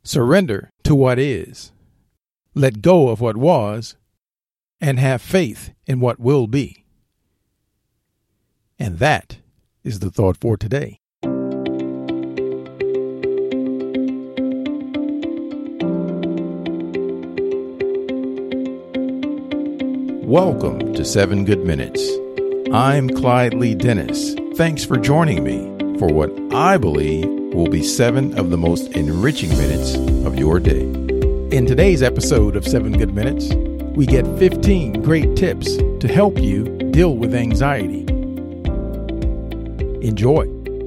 Surrender to what is. Let go of what was, and have faith in what will be. And that is the thought for today. Welcome to 7 Good Minutes. I'm Clyde Lee Dennis. Thanks for joining me for what I believe will be 7 of the most enriching minutes of your day. In today's episode of 7 Good Minutes, we get 15 great tips to help you deal with anxiety. Enjoy.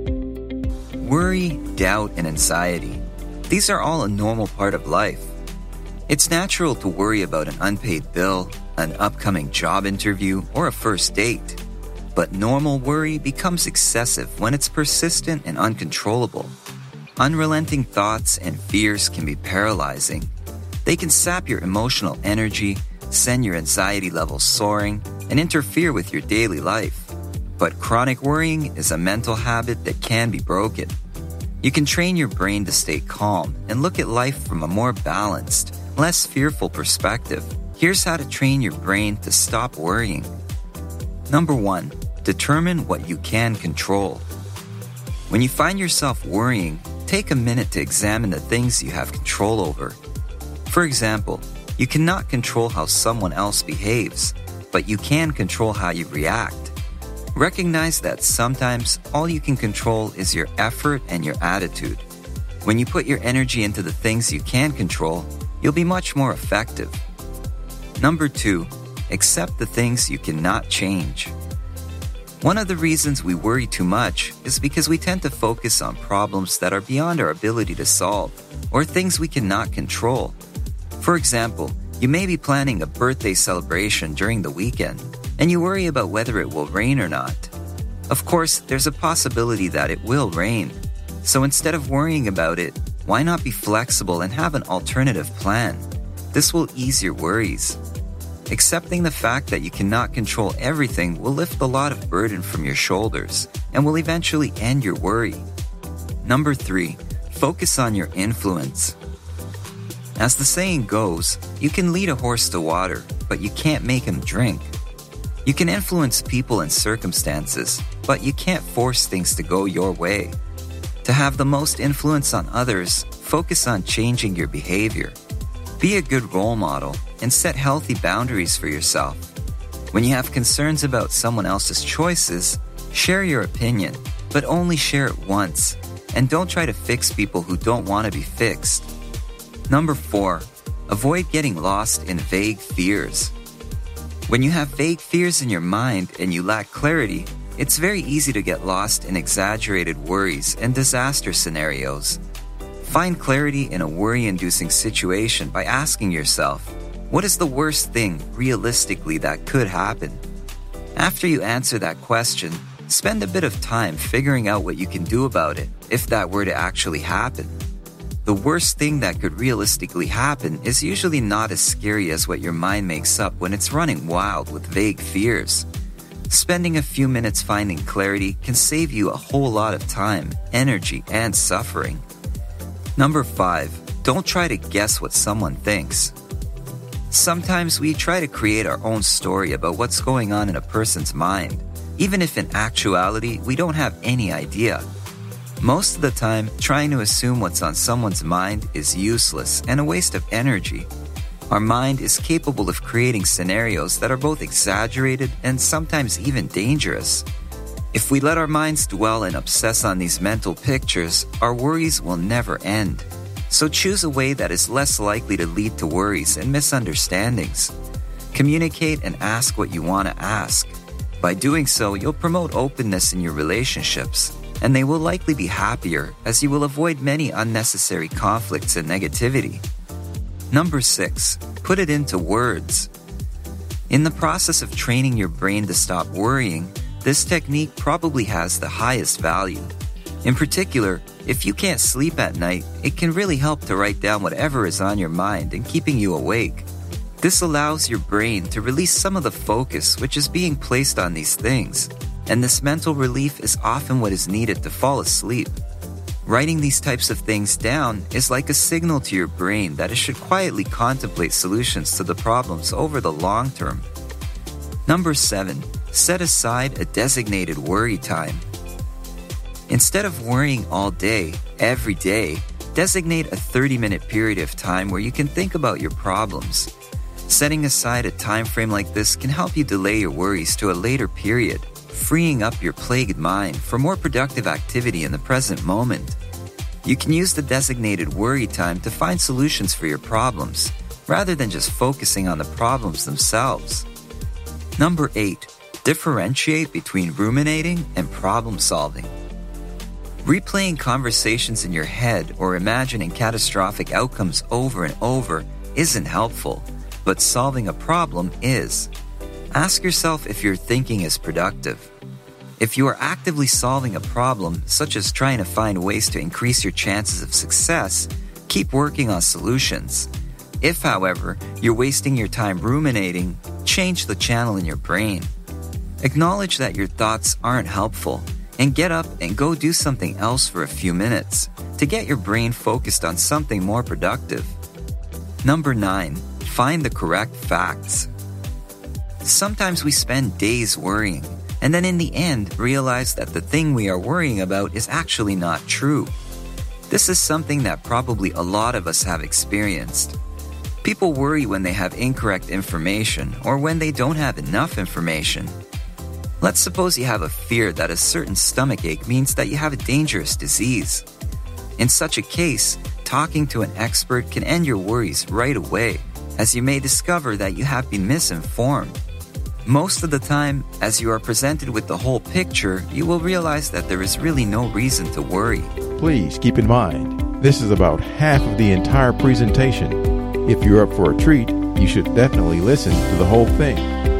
Worry, doubt, and anxiety. These are all a normal part of life. It's natural to worry about an unpaid bill, an upcoming job interview, or a first date. But normal worry becomes excessive when it's persistent and uncontrollable. Unrelenting thoughts and fears can be paralyzing. They can sap your emotional energy, send your anxiety levels soaring, and interfere with your daily life. But chronic worrying is a mental habit that can be broken. You can train your brain to stay calm and look at life from a more balanced, less fearful perspective. Here's how to train your brain to stop worrying. Number 1, determine what you can control. When you find yourself worrying, take a minute to examine the things you have control over. For example, you cannot control how someone else behaves, but you can control how you react. Recognize that sometimes all you can control is your effort and your attitude. When you put your energy into the things you can control, you'll be much more effective. Number 2, accept the things you cannot change. One of the reasons we worry too much is because we tend to focus on problems that are beyond our ability to solve, or things we cannot control. For example, you may be planning a birthday celebration during the weekend, and you worry about whether it will rain or not. Of course, there's a possibility that it will rain. So instead of worrying about it, why not be flexible and have an alternative plan? This will ease your worries. Accepting the fact that you cannot control everything will lift a lot of burden from your shoulders and will eventually end your worry. Number 3, focus on your influence. As the saying goes, you can lead a horse to water, but you can't make him drink. You can influence people and circumstances, but you can't force things to go your way. To have the most influence on others, focus on changing your behavior. Be a good role model and set healthy boundaries for yourself. When you have concerns about someone else's choices, share your opinion, but only share it once, and don't try to fix people who don't want to be fixed. Number 4, avoid getting lost in vague fears. When you have vague fears in your mind and you lack clarity, it's very easy to get lost in exaggerated worries and disaster scenarios. Find clarity in a worry-inducing situation by asking yourself, what is the worst thing realistically that could happen? After you answer that question, spend a bit of time figuring out what you can do about it if that were to actually happen. The worst thing that could realistically happen is usually not as scary as what your mind makes up when it's running wild with vague fears. Spending a few minutes finding clarity can save you a whole lot of time, energy, and suffering. Number 5, don't try to guess what someone thinks. Sometimes we try to create our own story about what's going on in a person's mind, even if in actuality we don't have any idea. Most of the time, trying to assume what's on someone's mind is useless and a waste of energy. Our mind is capable of creating scenarios that are both exaggerated and sometimes even dangerous. If we let our minds dwell and obsess on these mental pictures, our worries will never end. So choose a way that is less likely to lead to worries and misunderstandings. Communicate and ask what you want to ask. By doing so, you'll promote openness in your relationships, and they will likely be happier as you will avoid many unnecessary conflicts and negativity. Number 6, put it into words. In the process of training your brain to stop worrying, this technique probably has the highest value. In particular, if you can't sleep at night, it can really help to write down whatever is on your mind and keeping you awake. This allows your brain to release some of the focus which is being placed on these things, and this mental relief is often what is needed to fall asleep. Writing these types of things down is like a signal to your brain that it should quietly contemplate solutions to the problems over the long term. Number 7, set aside a designated worry time. Instead of worrying all day, every day, designate a 30-minute period of time where you can think about your problems. Setting aside a time frame like this can help you delay your worries to a later period, freeing up your plagued mind for more productive activity in the present moment. You can use the designated worry time to find solutions for your problems, rather than just focusing on the problems themselves. Number 8, differentiate between ruminating and problem solving. Replaying conversations in your head or imagining catastrophic outcomes over and over isn't helpful, but solving a problem is. Ask yourself if your thinking is productive. If you are actively solving a problem, such as trying to find ways to increase your chances of success, keep working on solutions. If, however, you're wasting your time ruminating, change the channel in your brain. Acknowledge that your thoughts aren't helpful, and get up and go do something else for a few minutes to get your brain focused on something more productive. Number 9, find the correct facts. Sometimes we spend days worrying, and then in the end realize that the thing we are worrying about is actually not true. This is something that probably a lot of us have experienced. People worry when they have incorrect information or when they don't have enough information. Let's suppose you have a fear that a certain stomachache means that you have a dangerous disease. In such a case, talking to an expert can end your worries right away, as you may discover that you have been misinformed. Most of the time, as you are presented with the whole picture, you will realize that there is really no reason to worry. Please keep in mind, this is about half of the entire presentation. If you're up for a treat, you should definitely listen to the whole thing.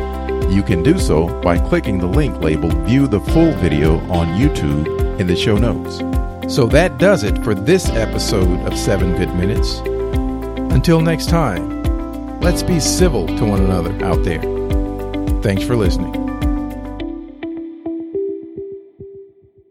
You can do so by clicking the link labeled View the Full Video on YouTube in the show notes. So that does it for this episode of 7 Good Minutes. Until next time, let's be civil to one another out there. Thanks for listening.